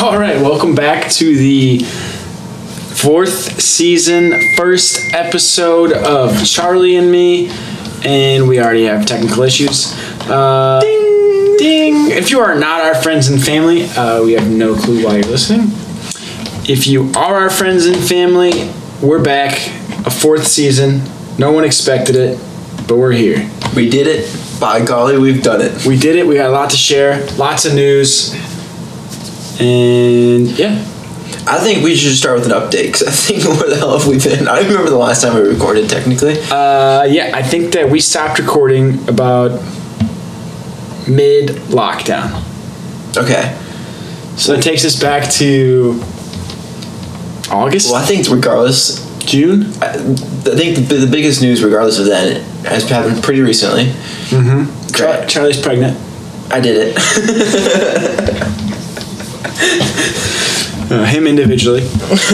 All right, welcome back to the fourth season, first episode of Charlie and Me, and we already have technical issues. Ding! Ding! If you are not our friends and family, we have no clue why you're listening. If you are our friends and family, we're back, a fourth season. No one expected it, but we're here. We did it. By golly, we've done it. We did it. We got a lot to share, lots of news, and yeah. I think we should start with an update, because I think where the hell have we been? I don't remember the last time we recorded, technically. Yeah, I think that we stopped recording about mid-lockdown. Okay. So that takes us back to August? Well, I think regardless... June? I think the biggest news, regardless of that, it has happened pretty recently. Mm-hmm. Charlie's pregnant. I did it. Him individually.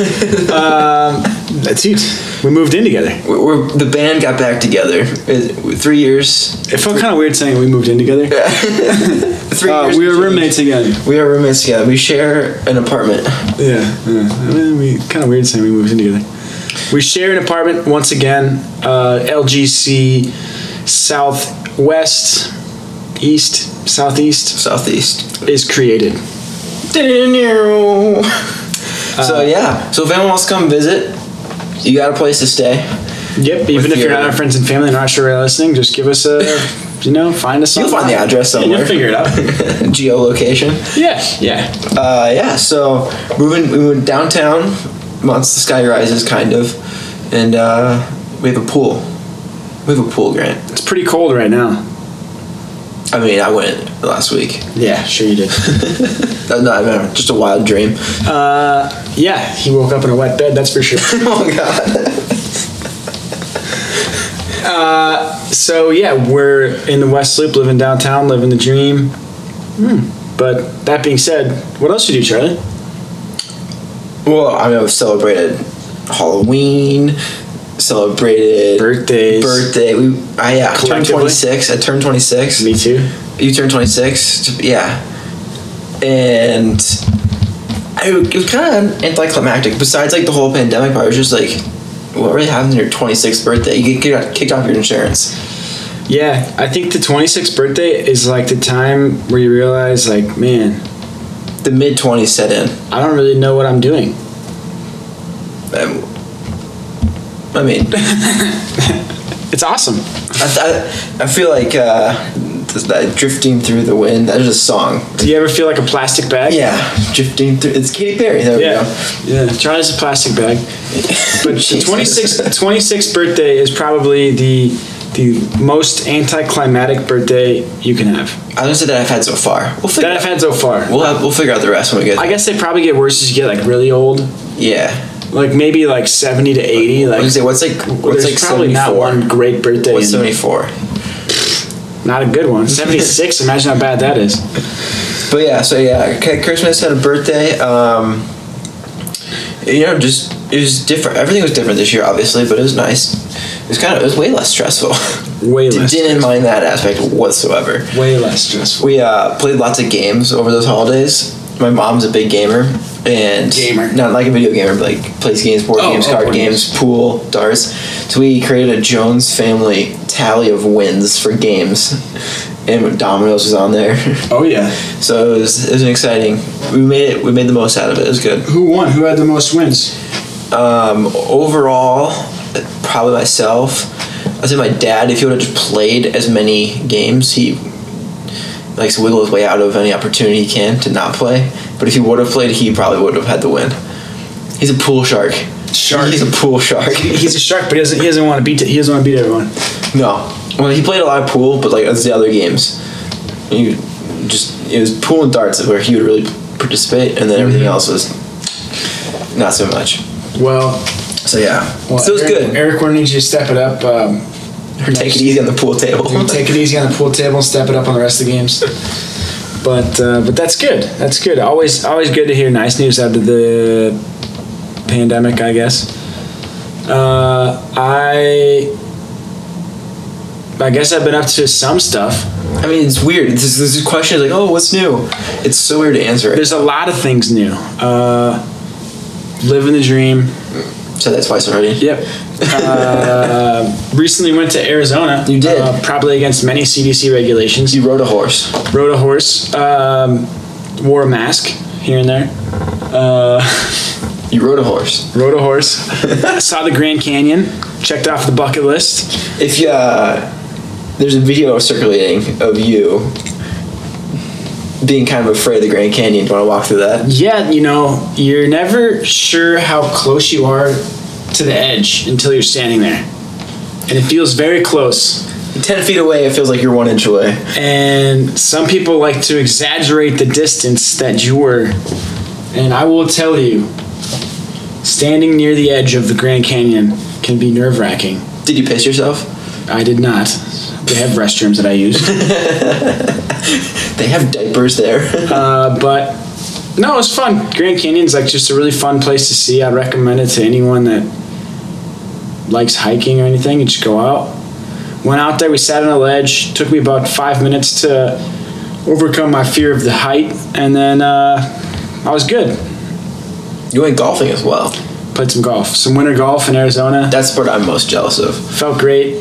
That's it. We moved in together. The band got back together. 3 years. It felt kind of weird saying we moved in together. 3 years. We were roommates again. We are roommates together. We share an apartment. Yeah. I mean, kind of weird saying we moved in together. We share an apartment once again. LGC Southwest, East, Southeast is created. So yeah. So if anyone wants to come visit, you got a place to stay. Yep. Even if you're not our friends and family and not sure you're listening, just give us a, find us. You'll find the address somewhere. And you'll figure it out. Geolocation. Yeah. Yeah. So we went downtown. Once the sky rises, kind of, and we have a pool. We have a pool, Grant. It's pretty cold right now. I mean, I went last week. Yeah, sure you did. No, I mean, just a wild dream. Yeah, he woke up in a wet bed, that's for sure. Oh, God. So, yeah, we're in the West Loop, living downtown, living the dream. But that being said, what else did you do, Charlie? Well, I mean, I've celebrated Halloween, celebrated birthday. I turned 26. I turned 26. Me too. You turned 26. Yeah. And it was kind of anticlimactic. Besides, like, the whole pandemic part, it was just like, what really happens on your 26th birthday? You get kicked off your insurance. Yeah, I think the 26th birthday is like the time where you realize, like, man, the mid-20s set in. I don't really know what I'm doing. I mean, it's awesome. I feel like that Drifting Through the Wind, that is a song. Do you ever feel like a plastic bag? Yeah, drifting through. It's Katy Perry. There we go. Yeah, Charlie's a plastic bag. But the 26th birthday is probably the most anticlimactic birthday you can have. I was gonna say that I've had so far. We'll figure out the rest when we get. I guess they probably get worse as you get like really old. Yeah. Like maybe like 70 to 80. Like what's like probably 74? Not one great birthday. What's 74? Not a good one. 76. Imagine how bad that is. But yeah, okay, Christmas had a birthday. Just it was different. Everything was different this year, obviously, but it was nice. It was way less stressful. Didn't mind that aspect whatsoever. Way less stressful. We played lots of games over those holidays. My mom's a big gamer. Not like a video gamer, but like plays games, board games, card games, pool, darts. So we created a Jones family tally of wins for games. And Domino's was on there. Oh yeah. So it was an exciting. We made the most out of it. It was good. Who won? Who had the most wins? Overall, probably myself. I'd say my dad. If he would have just played as many games, he likes to wiggle his way out of any opportunity he can to not play. But if he would have played, he probably would have had the win. He's a pool shark. He's a pool shark. He's a shark, but he doesn't want to beat. He doesn't want to beat everyone. No. Well, he played a lot of pool, but like that's the other games. It was pool and darts where he would really participate, and then everything else was not so much. Well. So yeah. So it was good. Eric, we're gonna need you to step it up. Take it easy on the pool table. Take it easy on the pool table and step it up on the rest of the games. But that's good. That's good. Always good to hear nice news out of the pandemic, I guess. I guess I've been up to some stuff. I mean, it's weird. This question is like, oh, what's new? It's so weird to answer it. There's a lot of things new. Living the dream. Said that twice already. Yep. Recently went to Arizona. You did. Probably against many CDC regulations. You rode a horse. Rode a horse. Wore a mask here and there. You rode a horse. Rode a horse. Saw the Grand Canyon. Checked off the bucket list. If you, there's a video circulating of you being kind of afraid of the Grand Canyon. Do you want to walk through that? Yeah, you're never sure how close you are to the edge until you're standing there. And it feels very close. 10 feet away, it feels like you're 1 inch away. And some people like to exaggerate the distance that you were. And I will tell you, standing near the edge of the Grand Canyon can be nerve-wracking. Did you piss yourself? I did not. They have restrooms that I use. They have diapers there. But no, it was fun. Grand Canyon's like just a really fun place to see. I'd recommend it to anyone that likes hiking or anything. You just go out. Went out there, we sat on a ledge. Took me about 5 minutes to overcome my fear of the height. And then I was good. You went golfing as well. Played some golf. Some winter golf in Arizona. That's what I'm most jealous of. Felt great.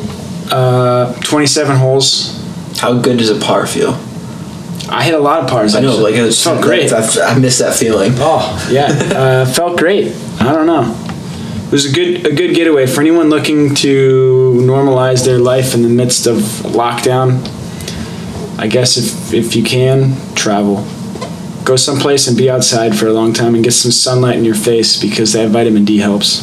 27 holes. How good does a par feel? I hit a lot of pars. I know, like it felt great. I miss that feeling. Oh yeah, felt great. I don't know. It was a good getaway for anyone looking to normalize their life in the midst of lockdown. I guess if you can, travel. Go someplace and be outside for a long time and get some sunlight in your face because that vitamin D helps.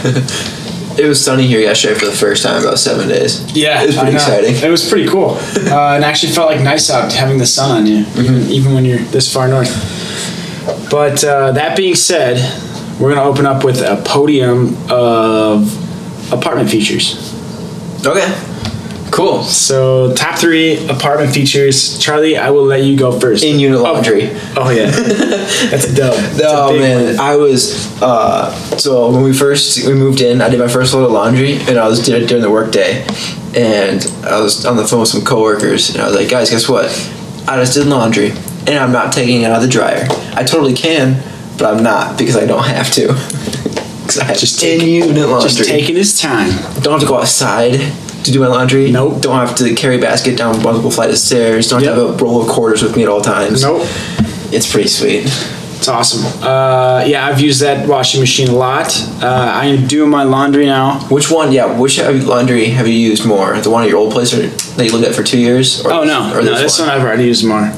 It was sunny here yesterday for the first time in about 7 days. Yeah, it was pretty exciting. It was pretty cool, and actually felt like nice out having the sun on you, even when you're this far north. But that being said, we're gonna open up with a podium of apartment features. Okay, cool. So top 3 apartment features. Charlie, I will let you go first. In-unit laundry. Oh yeah, that's a dub. Oh man, I was so when we moved in, I did my first load of laundry, and I did it during the work day, and I was on the phone with some coworkers, and I was like, guys, guess what? I just did laundry, and I'm not taking it out of the dryer. I totally can, but I'm not because I don't have to. Because I have just in-unit laundry. Just taking his time. Don't have to go outside to do my laundry. Nope. Don't have to carry a basket down multiple flight of stairs. Don't have to have a roll of quarters with me at all times. Nope. It's pretty sweet. It's awesome. Yeah, I've used that washing machine a lot. I am doing my laundry now. Which one? Yeah, which laundry have you used more? The one at your old place that you lived at for 2 years? Or this one I've already used more.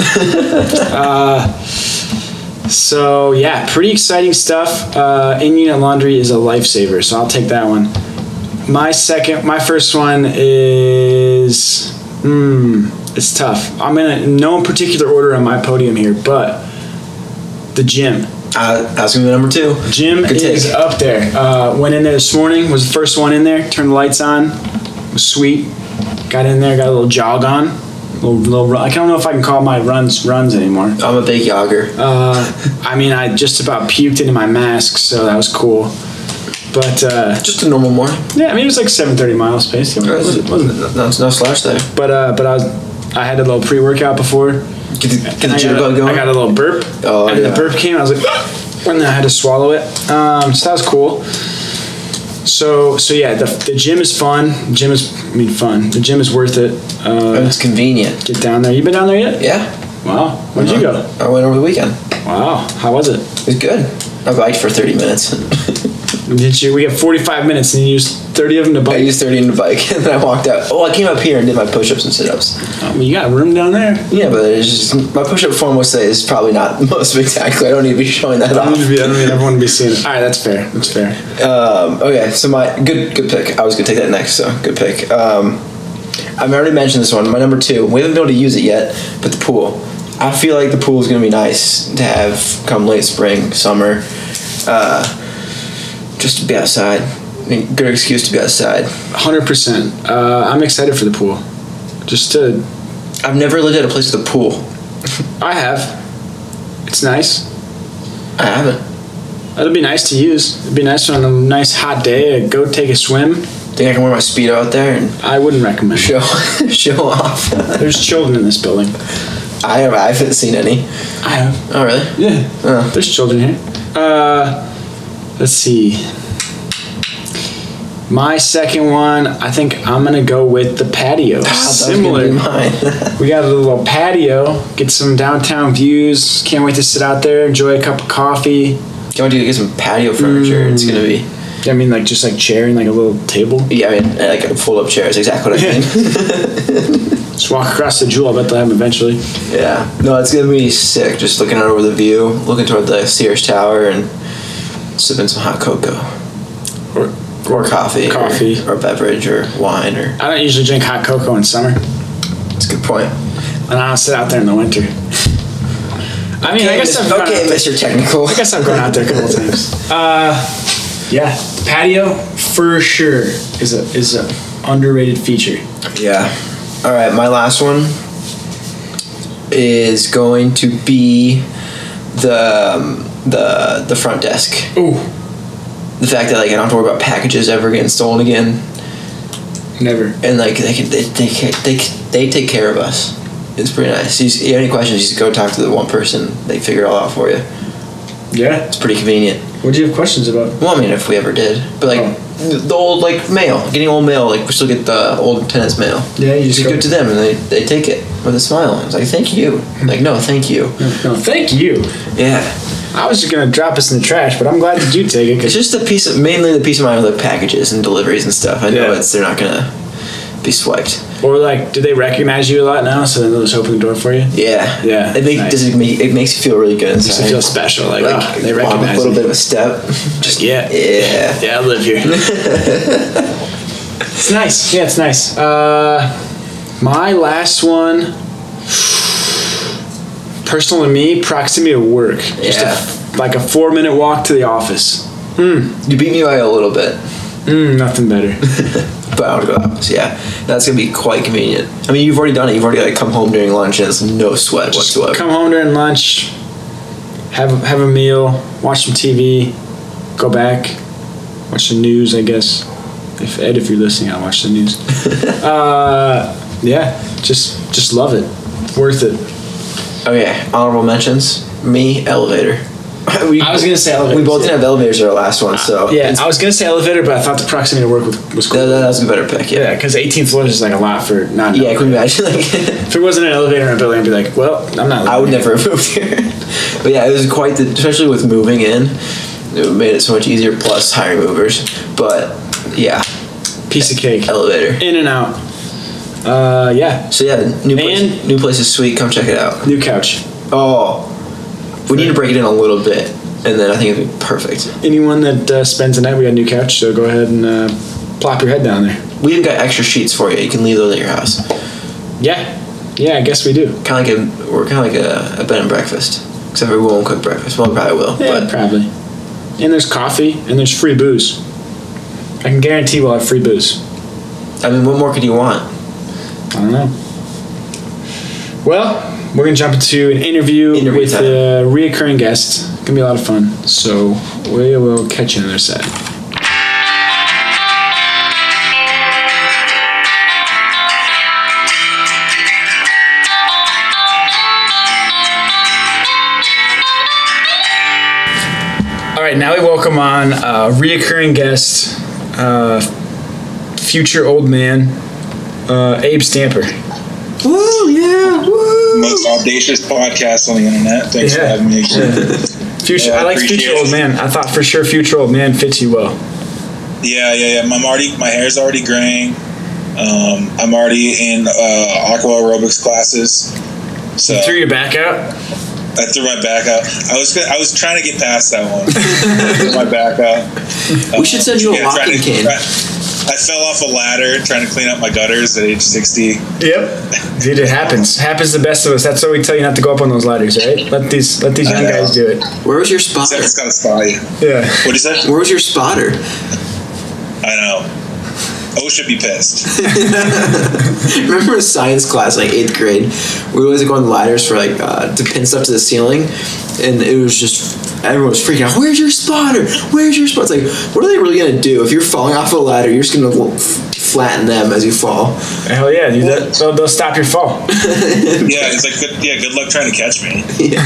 So yeah, pretty exciting stuff. In-unit laundry is a lifesaver, so I'll take that one. My first one is it's tough. I'm in no particular order on my podium here, but the gym. That's gonna be number 2. Gym is up there. Went in there this morning. Was the first one in there. Turned the lights on. Was sweet. Got in there. Got a little jog on. Little run. I don't know if I can call my runs anymore. I'm a big jogger. I mean, I just about puked into my mask, so that was cool. But just a normal morning. Yeah, I mean it was like 7:30 miles pace. It wasn't no slouch there. But I had a little pre-workout before. Get the gym blood going. I got a little burp. Oh, and the burp came. I was like, and then I had to swallow it. So that was cool. So yeah, the gym is fun. Fun. The gym is worth it. It's convenient. Get down there. You been down there yet? Yeah. Wow. Where'd you go? I went over the weekend. Wow. How was it? It was good. I biked for 30 minutes. Did you? We have 45 minutes and you used 30 of them to bike? I used 30 in the bike and then I walked out. Oh, I came up here and did my push-ups and sit-ups. You got room down there? Yeah, but it's just, my push-up form would say is probably not the most spectacular. I don't need to be showing that off. I don't need everyone to be seeing it. All right, that's fair. That's fair. Okay, so my good pick. I was going to take that next, so good pick. I've already mentioned this one. My number 2. We haven't been able to use it yet, but the pool. I feel like the pool is going to be nice to have come late spring, summer. Just to be outside. Good excuse to be outside. 100%. I'm excited for the pool. I've never lived at a place with a pool. I have. It's nice. I haven't. It'll be nice to use. It'd be nice on a nice hot day. Go take a swim. Think I can wear my Speedo out there and I wouldn't recommend show off? There's children in this building. I haven't seen any. I have. Oh, really? Yeah. Oh. There's children here. Let's see. My second one, I think I'm going to go with the patio. Similar. We got a little patio. Get some downtown views. Can't wait to sit out there, enjoy a cup of coffee. Can't wait to get some patio furniture. It's going to be... I mean, like, just like chair and like a little table. Yeah, I mean, like a fold-up chair is exactly what I mean. Just walk across the Jewel. I bet they'll have them eventually. Yeah. No, it's going to be sick. Just looking out over the view, looking toward the Sears Tower and sipping some hot cocoa. Or coffee. Or beverage or wine. Or I don't usually drink hot cocoa in summer. That's a good point. And I don't sit out there in the winter. I mean, I guess I've gone out there. Mr. Technical. I guess I've gone out there a couple times. Yeah, patio for sure is a underrated feature. Yeah. All right, my last one is going to be the front desk. Ooh. The fact that like I don't have to worry about packages ever getting stolen again. Never. And like they take care of us. It's pretty nice. You have any questions, you just go talk to the one person. They figure it all out for you. Yeah. It's pretty convenient. What do you have questions about? Well, I mean, if we ever did. But, like, the old, like, mail. Getting old mail. Like, we still get the old tenant's mail. Yeah, you just go to them, and they take it with a smile. I was like, thank you. Like, no, thank you. No, thank you. Yeah. I was just going to drop us in the trash, but I'm glad that you take it. It's just mainly the peace of mind of the packages and deliveries and stuff. I know they're not going to be swiped. Or, like, do they recognize you a lot now, so then they'll just open the door for you? Yeah. Yeah. It makes you feel really good inside. Makes you feel special. Like they recognize a little bit of a step. Just, yeah. Yeah, I live here. It's nice. Yeah, it's nice. My last one, personal to me, proximity to work. Just like a 4-minute walk to the office. You beat me by a little bit. Nothing better. But I would go to the office, yeah. That's going to be quite convenient. I mean, you've already done it. You've already, like, come home during lunch and it's no sweat whatsoever. Come home during lunch, have a meal, watch some TV, go back, watch the news, I guess. If you're listening, I'll watch the news. Yeah, just love it. Worth it. Okay, honorable mentions. Me, elevator. I was gonna say elevator. We both didn't have elevators at our last one, so yeah. I was gonna say elevator, but I thought the proximity to work was cool. That was a better pick. Yeah, because 18 floors is like a lot for not. Yeah, I couldn't imagine. Like, if it wasn't an elevator in a building, I'd be like, well, I'm not. I would never have moved here. But yeah, it was quite especially with moving in. It made it so much easier. Plus hiring movers, but yeah, piece of cake. Elevator in and out. Yeah. So yeah, new place is sweet. Come check it out. New couch. Oh. We need to break it in a little bit, and then I think it'd be perfect. Anyone that spends the night, we got a new couch, so go ahead and plop your head down there. We even got extra sheets for you. You can leave those at your house. Yeah, I guess we do. We're kind of like a bed and breakfast, except for we won't cook breakfast. Well, we probably will. Yeah, but probably. And there's coffee, and there's free booze. I can guarantee we'll have free booze. I mean, what more could you want? I don't know. Well, we're going to jump into an interview with a reoccurring guest. It's going to be a lot of fun. So we will catch you on the other side. All right, now we welcome on a reoccurring guest, future old man, Abe Stamper. Woo, yeah, woo. Most audacious podcast on the internet. Thanks for having me again. Future, I like future old man. I thought for sure future old man fits you well. Yeah. My hair's already graying. I'm already in aqua aerobics classes. So you threw your back out? I threw my back out. I was trying to get past that one. Threw my back out. We should send you a walking cane. I fell off a ladder trying to clean up my gutters at age 60. Yep. Dude, it happens. Happens to the best of us. That's why we tell you not to go up on those ladders, right? Let these young guys do it. Where was your spotter? It's got to spot you. Yeah. What'd you say? Where was your spotter? I know. O should be pissed. Remember in science class, like 8th grade, we always go on the ladders for like to pin stuff to the ceiling, and it was just everyone was freaking out. Where's your spotter? Where's your spotter? It's like, what are they really gonna do if you're falling off a ladder? You're just gonna flatten them as you fall. Hell yeah, dude! They'll stop your fall. Yeah, it's like good luck trying to catch me. Yeah.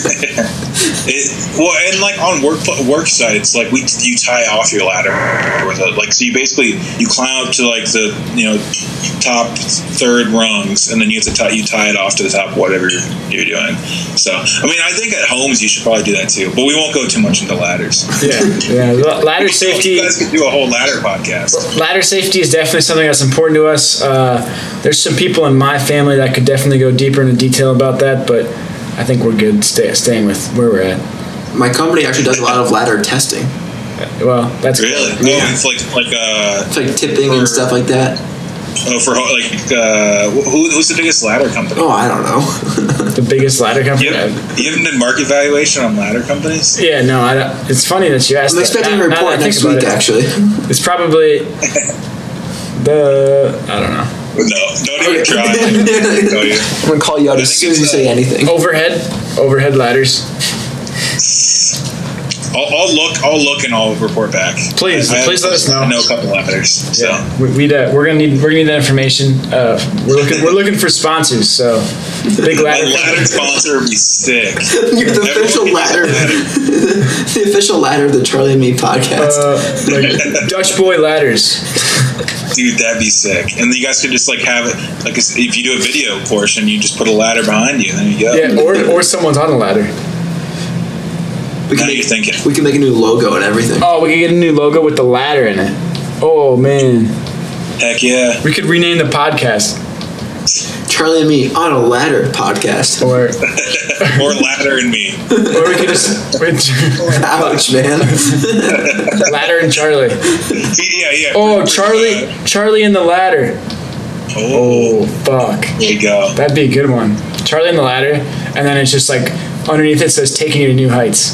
And like on work sites, like you tie off your ladder with it. Like, so you basically you climb up to like the top third rungs, and then you tie it off to the top of whatever you're doing. So I mean, I think at homes you should probably do that too, but we won't go too much into ladders. Yeah. Ladder safety. You guys could do a whole ladder podcast. Ladder safety is definitely something that's important to us. There's some people in my family that could definitely go deeper into detail about that, but I think we're good staying with where we're at. My company actually does a lot of ladder testing. Well, that's really cool. yeah. It's like it's like tipping and stuff like that. Oh, for like who's the biggest ladder company? Oh, I don't know. The biggest ladder company. You haven't done market valuation on ladder companies? Yeah, no. It's funny that you asked. I'm expecting a report next week. Actually, it's probably I don't know. No, don't even try. I'm gonna call you out as soon as you say anything. Overhead ladders. I'll look and I'll report back. Please let us know. I know a couple ladders. So yeah, we're gonna need that information. We're looking for sponsors. So big ladder. Ladder sponsor would be sick. You're the official ladder. The official ladder of the Charlie and Me podcast. Like Dutch Boy Ladders. Dude, that'd be sick. And you guys could just like have it like if you do a video portion, you just put a ladder behind you, and then you go. Yeah, or someone's on a ladder. We can make a new logo and everything. Oh, we can get a new logo with the ladder in it. Oh man. Heck yeah. We could rename the podcast. Charlie and Me on a Ladder podcast. Or Ladder and Me. Or we could just ouch, man. Ladder and Charlie. Yeah. Oh, Charlie and the Ladder. Oh, fuck. There you go. That'd be a good one. Charlie and the Ladder, and then it's just like underneath it says "Taking You to New Heights."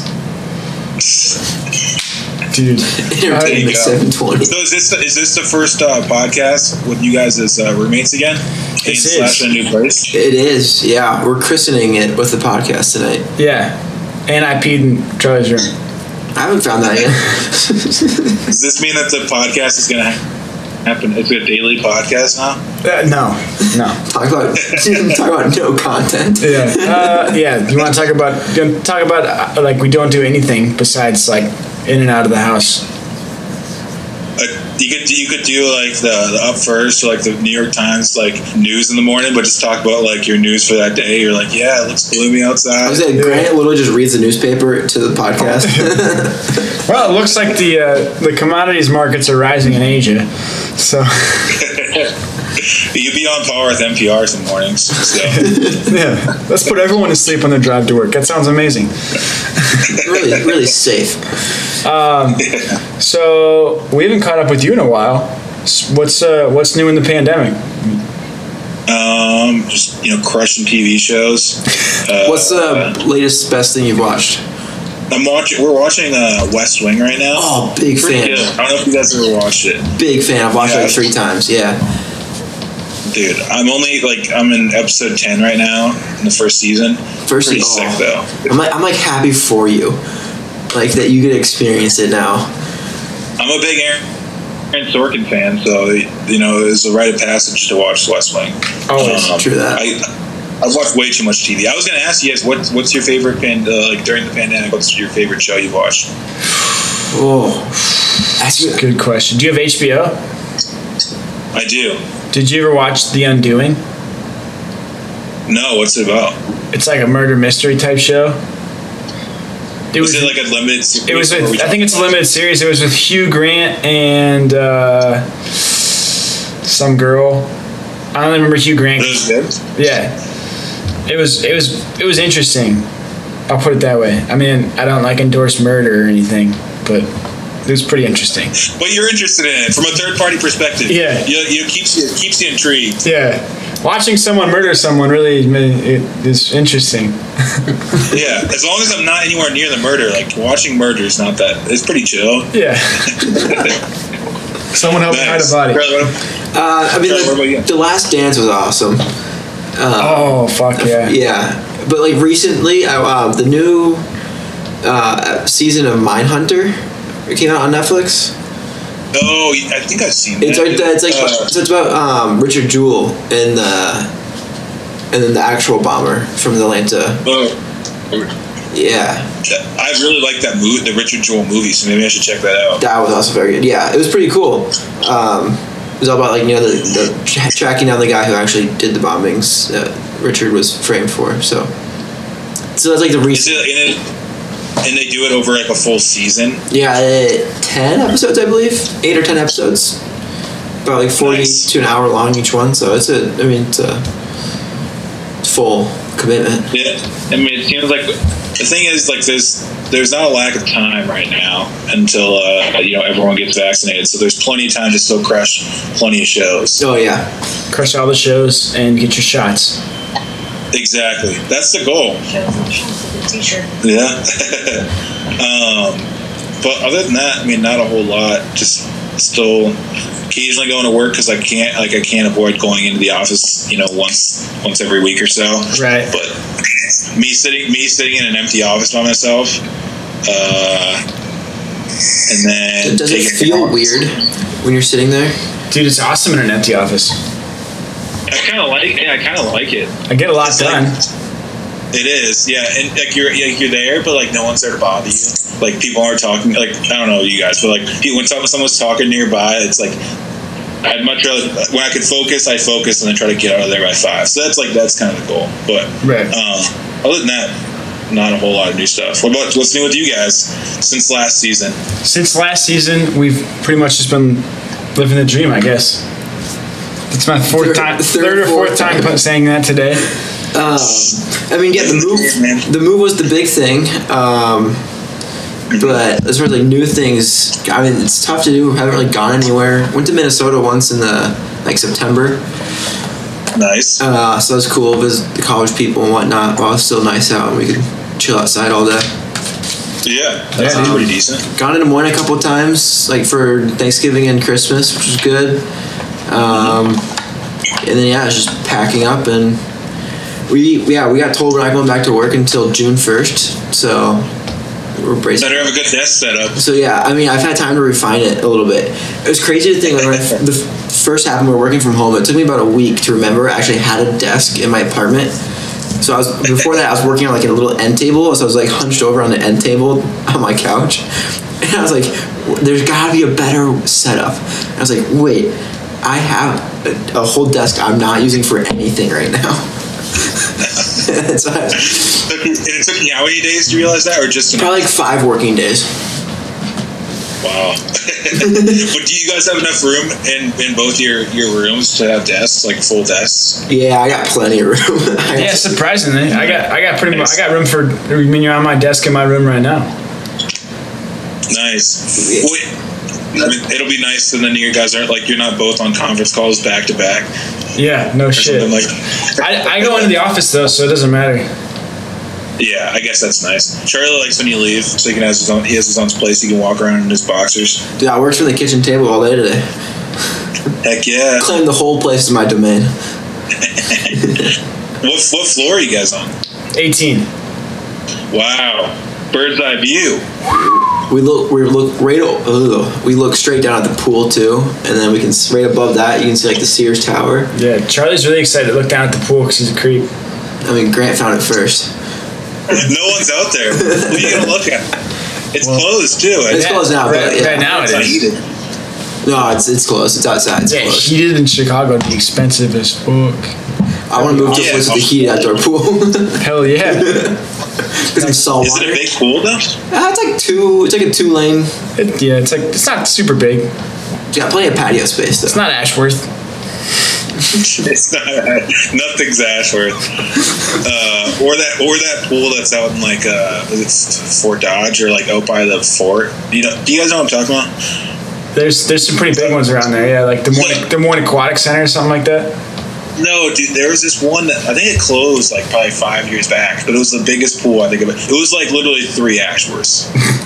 Dude, Entertainment 720. So is this the first podcast with you guys as roommates again? This is a new place. It is. Yeah, we're christening it with the podcast tonight. Yeah, and I peed in Charlie's room. I haven't found that yet. Does this mean that the podcast is going to happen? It's a daily podcast now? No. Talk about no content. Yeah. You want to talk about like we don't do anything besides like in and out of the house. You could do like the up first or like the New York Times like news in the morning, but just talk about like your news for that day. You're like, yeah, it looks gloomy outside. I was like, Grant literally just reads the newspaper to the podcast. Well, it looks like the commodities markets are rising in Asia, so. You'd be on par with NPR some mornings. So. Yeah, let's put everyone to sleep on their drive to work. That sounds amazing. Really, really safe. So we haven't caught up with you in a while. What's new in the pandemic? Just crushing TV shows. What's the latest best thing you've watched? We're watching West Wing right now. Oh, big fan. Good. I don't know if you guys ever watched it. Big fan. I've watched it like 3 times. Yeah. Dude, I'm in episode 10 right now in the first season. Pretty sick though. I'm like happy for you, like that you get to experience it now. I'm a big Aaron Sorkin fan, so it was a rite of passage to watch West Wing. True that. I've watched way too much TV. I was going to ask you guys, what's your favorite during the pandemic? What's your favorite show you've watched? Oh, that's a good question. Do you have HBO? I do. Did you ever watch The Undoing? No, what's it about? It's like a murder mystery type show. Was it like a limited series? It was. I think it's a limited series. It was with Hugh Grant and some girl. I don't remember Hugh Grant. It was good? Yeah. It was interesting. I'll put it that way. I mean, I don't like endorse murder or anything, but it was pretty interesting. But you're interested in it from a third party perspective. Yeah. It keeps you intrigued. Yeah. Watching someone murder someone really is interesting. Yeah. As long as I'm not anywhere near the murder, like watching murder is not that. It's pretty chill. Yeah. Someone help me hide a body. The Last Dance was awesome. Oh fuck yeah! Yeah, but like recently, the new season of Mindhunter. It came out on Netflix. Oh, I think I've seen that. It's about Richard Jewell and then the actual bomber from Atlanta. Oh. Yeah. I really like that movie, the Richard Jewell movie, so maybe I should check that out. That was also very good. Yeah, it was pretty cool. It was all about the tracking down the guy who actually did the bombings that Richard was framed for. So that's like the reason. And they do it over like a full season. Yeah, 10 episodes, I believe, 8 or 10 episodes, about like 40 to an hour long each one. So it's a full commitment. Yeah, I mean, it seems like the thing is like there's not a lack of time right now until everyone gets vaccinated. So there's plenty of time to still crush plenty of shows. Oh yeah, crush all the shows and get your shots. Exactly, that's the goal. T-shirt. Yeah. But other than that, I mean, not a whole lot. Just still occasionally going to work because I can't avoid going into the office, once every week or so. Right. But me sitting in an empty office by myself, and then does it feel weird when you're sitting there? Dude, it's awesome in an empty office. I kind of like it. I get a lot done. It is, yeah, and like you're there, but like no one's there to bother you. Like people aren't talking. Like I don't know you guys, but like when someone's talking nearby, it's like I'd much rather when I could focus, I focus and then try to get out of there by 5. So that's kind of the goal. But other than that, not a whole lot of new stuff. What's new with you guys since last season? Since last season, we've pretty much just been living the dream, I guess. It's my third or fourth time saying that today. The move was the big thing. But as far as like new things, I mean, it's tough to do. I haven't really gone anywhere. Went to Minnesota once in September. Nice. So that was cool. Visit the college people and whatnot. While it was still nice out and we could chill outside all day. Yeah, that's pretty decent. Gone in Des Moines a couple of times, like for Thanksgiving and Christmas, which was good. And then it's just packing up and we got told we're not going back to work until June 1st. So we're bracing. Better have a good desk set up. So yeah, I mean, I've had time to refine it a little bit. It was crazy to think when the first happened, we were working from home. It took me about a week to remember I actually had a desk in my apartment. So before that I was working on like a little end table. So I was like hunched over on the end table on my couch, and I was like, "There's got to be a better setup." And I was like, "Wait, I have a whole desk I'm not using for anything right now." And it took you how many days to realize that, or just probably like 5 working days. Wow. But do you guys have enough room in both your rooms to have desks, like full desks? Yeah, I got plenty of room. Yeah, surprisingly, I got pretty much. I got room for. I mean, you're on my desk in my room right now. Nice. Yeah. I mean, it'll be nice, and then you guys aren't like you're not both on conference calls back to back. Yeah, no shit. Like, I go into the office though, so it doesn't matter. Yeah, I guess that's nice. Charlie likes when you leave, so he has his own place. He can walk around in his boxers. Dude, I worked from the kitchen table all day today. Heck yeah! Claim the whole place is my domain. What floor are you guys on? 18. Wow, bird's eye view. We look straight down at the pool too, and then we can right above that you can see like the Sears Tower. Yeah, Charlie's really excited to look down at the pool because he's a creep. I mean, Grant found it first. No one's out there. What are you gonna look at? It's closed too. It's closed now. Right now it is. Heated. No, it's closed. It's outside. It's closed. Heated in Chicago would be expensive as fuck. I want to move to a place with the heated outdoor pool. Hell yeah. Because it's salt water. Is it a big pool though? It's like a 2-lane. It's not super big. It's got plenty of patio space though. It's not Ashworth. It's not. Nothing's Ashworth. Or that pool that's out in like it's Fort Dodge or like out by the fort. Do you guys know what I'm talking about? There's some pretty big ones around there. Yeah, like the Moines Aquatic Center or something like that. No, dude, there was this one that I think it closed like probably 5 years back, but it was the biggest pool I think of it. It was like literally 3 Ashworths.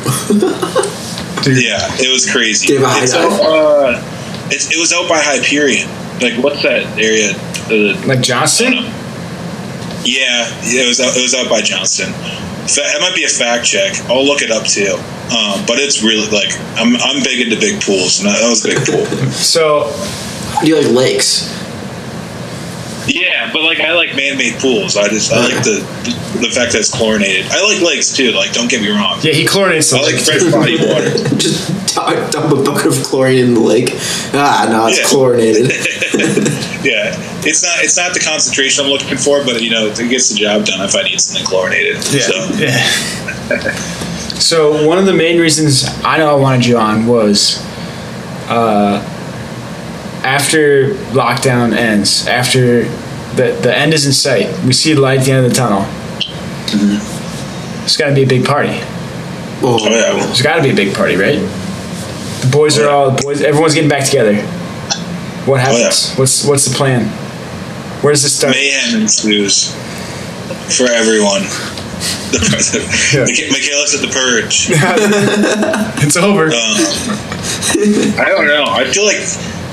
Yeah, it was crazy. It was out by Hyperion. Like, what's that area? Like Johnston? Yeah, it was out by Johnston. It might be a fact check. I'll look it up too. But it's really like I'm big into big pools, and that was a big pool. So, do you like lakes? Yeah, but like I like man-made pools. I like the fact that it's chlorinated. I like lakes too. Like, don't get me wrong. yeah, he chlorinates the I like lake. fresh body water. Just dump a bucket of chlorine in the lake. No, it's Yeah. chlorinated. Yeah, it's not the concentration I'm looking for, but it gets the job done if I need something chlorinated. Yeah. So one of the main reasons I know I wanted you on was after lockdown ends, after the end is in sight, we see the light at the end of the tunnel. It's got to be a big party. Oh, yeah. There's got to be a big party, right? The boys are all everyone's getting back together. What happens? What's the plan? Where does this start? Mayhem ensues for everyone. Michaela's at the purge. It's over. I don't know. I feel like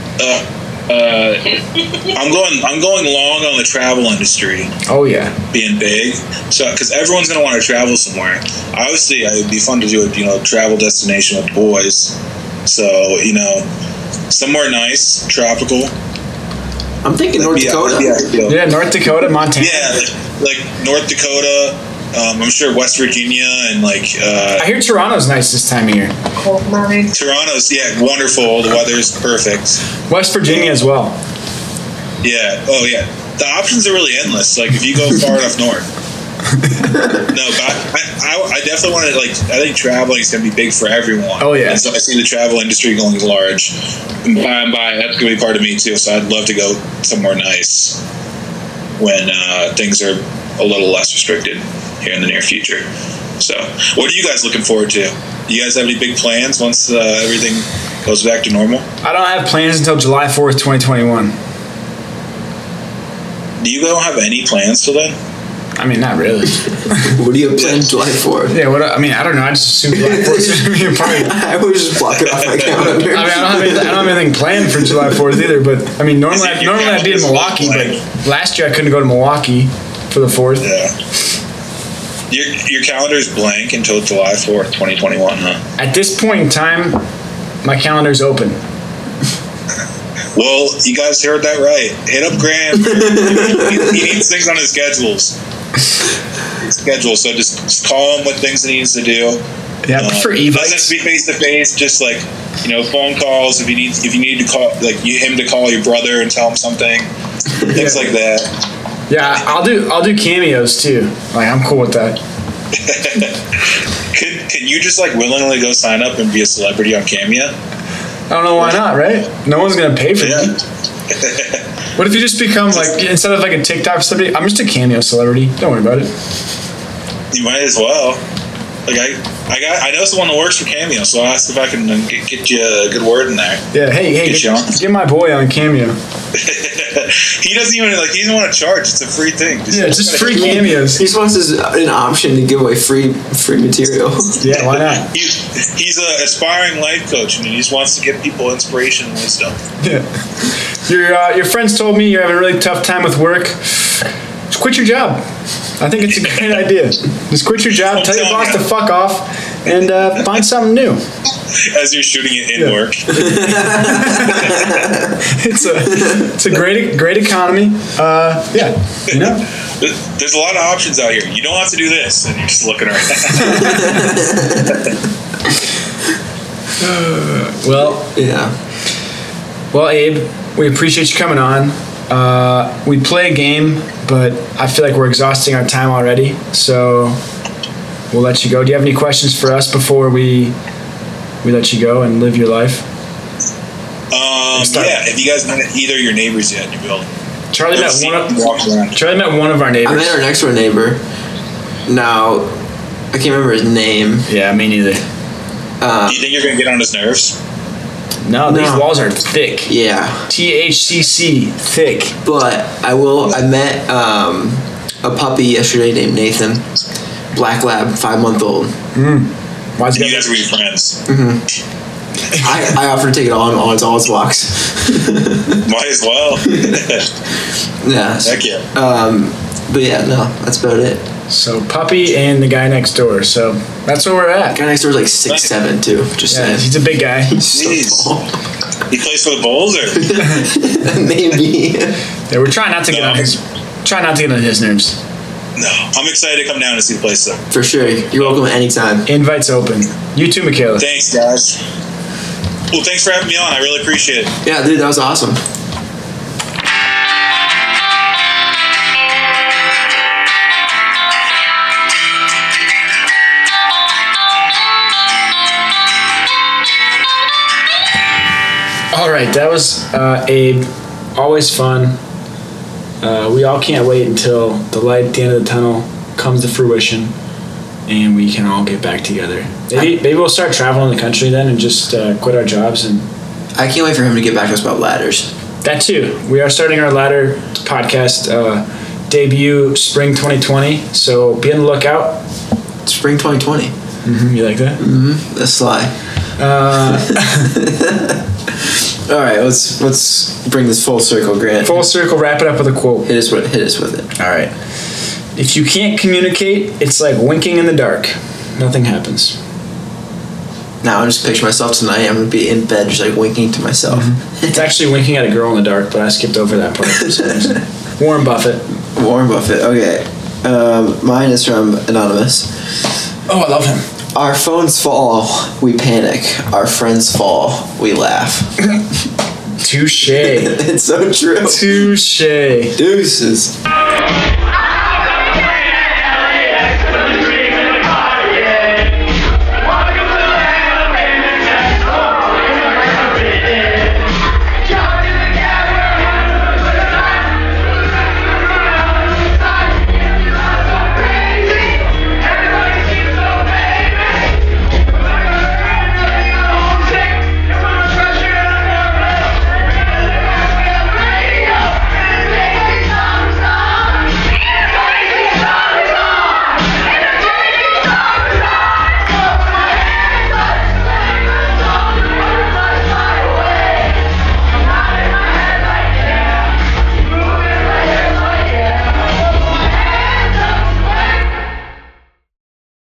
I'm going long on the travel industry Oh yeah. being big. So because everyone's gonna want to travel somewhere. Obviously, it'd be fun to do a travel destination with boys. So somewhere nice, tropical. I'm thinking North Dakota. Yeah, North Dakota, Montana. Yeah, like North Dakota. I'm sure West Virginia and I hear Toronto's nice this time of year. Cold mine. Toronto's wonderful. The weather's perfect. West Virginia as well. Yeah. Oh yeah. The options are really endless. Like if you go far enough north. No, but I definitely want to I think traveling is going to be big for everyone. Oh yeah. And so I see the travel industry going large. And by and by, that's going to be part of me too. So I'd love to go somewhere nice when things are a little less restricted here in the near future. So, what are you guys looking forward to? Do you guys have any big plans once everything goes back to normal? I don't have plans until July 4th, 2021. Do you don't have any plans till then? I mean, not really. What do you have planned July 4th? Yeah, I don't know. I just assumed July 4th was going to be a party. I would just block it off my calendar. I mean, I don't have anything planned for July 4th either, but I mean, normally I'd be in Milwaukee, but last year I couldn't go to Milwaukee for the 4th. Yeah. Your calendar's blank until July 4th, 2021, huh? At this point in time, my calendar's open. Well, you guys heard that right. Hit up Graham. He needs things on his schedule, so just call him with things that he needs to do. Yeah, I prefer Doesn't have e-bikes. to be face to face. Just phone calls if you need to call him to call your brother and tell him something, things like that. Yeah, I'll do cameos too. I'm cool with that. Can you just willingly go sign up and be a celebrity on Cameo? I don't know why not, right? No one's gonna pay for me. What if you just become instead of a TikTok celebrity, I'm just a cameo celebrity. Don't worry about it. You might as well. I know someone that works for Cameo, so I'll ask if I can get you a good word in there. Yeah, hey, get my boy on Cameo. He doesn't even he doesn't want to charge. It's a free thing. Just free cameos. He just wants an option to give away free material. Yeah, why not? He's an aspiring life coach, and he just wants to give people inspiration and wisdom. Yeah. Your friends told me you're having a really tough time with work. Just quit your job. I think it's a great idea. Just quit your job, tell your boss to fuck off, and find something new. As you're shooting it in work. It's a great economy. There's a lot of options out here. You don't have to do this, and you're just looking around. Well, Abe, we appreciate you coming on. We play a game, but I feel like we're exhausting our time already, so we'll let you go. Do you have any questions for us before we let you go and live your life? Have you guys met either of your neighbors yet in your building? Charlie met one of our neighbors. I met our next door neighbor. Now, I can't remember his name. Yeah, me neither. Do you think you're going to get on his nerves? No, these walls are thick. Yeah. THCC, thick. But I met a puppy yesterday named Nathan. Black Lab, 5-month-old. Why you guys were friends? Mm-hmm. I offered to take it on all its walks. Might as well. Yeah. Heck yeah. But yeah, no, that's about it. So Puppy and the guy next door. So that's where we're at. Guy next door is like 6'7" too. Just Yeah, saying. he's a big guy. Jeez. He plays for the Bulls, or Maybe. Yeah, we're trying not to get on his nerves. no? I'm excited to come down and see the place though. For sure. You're welcome anytime. Invites open. You too, Michaela. Thanks, guys. Well, thanks for having me on. I really appreciate it. Yeah, dude, that was awesome. All right, that was always fun. We all can't wait until the light at the end of the tunnel comes to fruition, and we can all get back together. Maybe we'll start traveling the country then and just quit our jobs. And I can't wait for him to get back to us about ladders. that too. We are starting our ladder podcast debut spring 2020. So be on the lookout. Spring 2020. You like that? That's sly. All right, let's bring this full circle, Grant. Full circle. Wrap it up with a quote. Hit us with it. All right. If you can't communicate, it's like winking in the dark. Nothing happens. Now I just picture myself tonight. I'm gonna be in bed, just like winking to myself. It's actually winking at a girl in the dark, but I skipped over that part for some reason. Warren Buffett. Warren Buffett. Okay. Mine is from Anonymous. Oh, I love him. Our phones fall, we panic. Our friends fall, we laugh. Touche. It's so true. Touche. Deuces.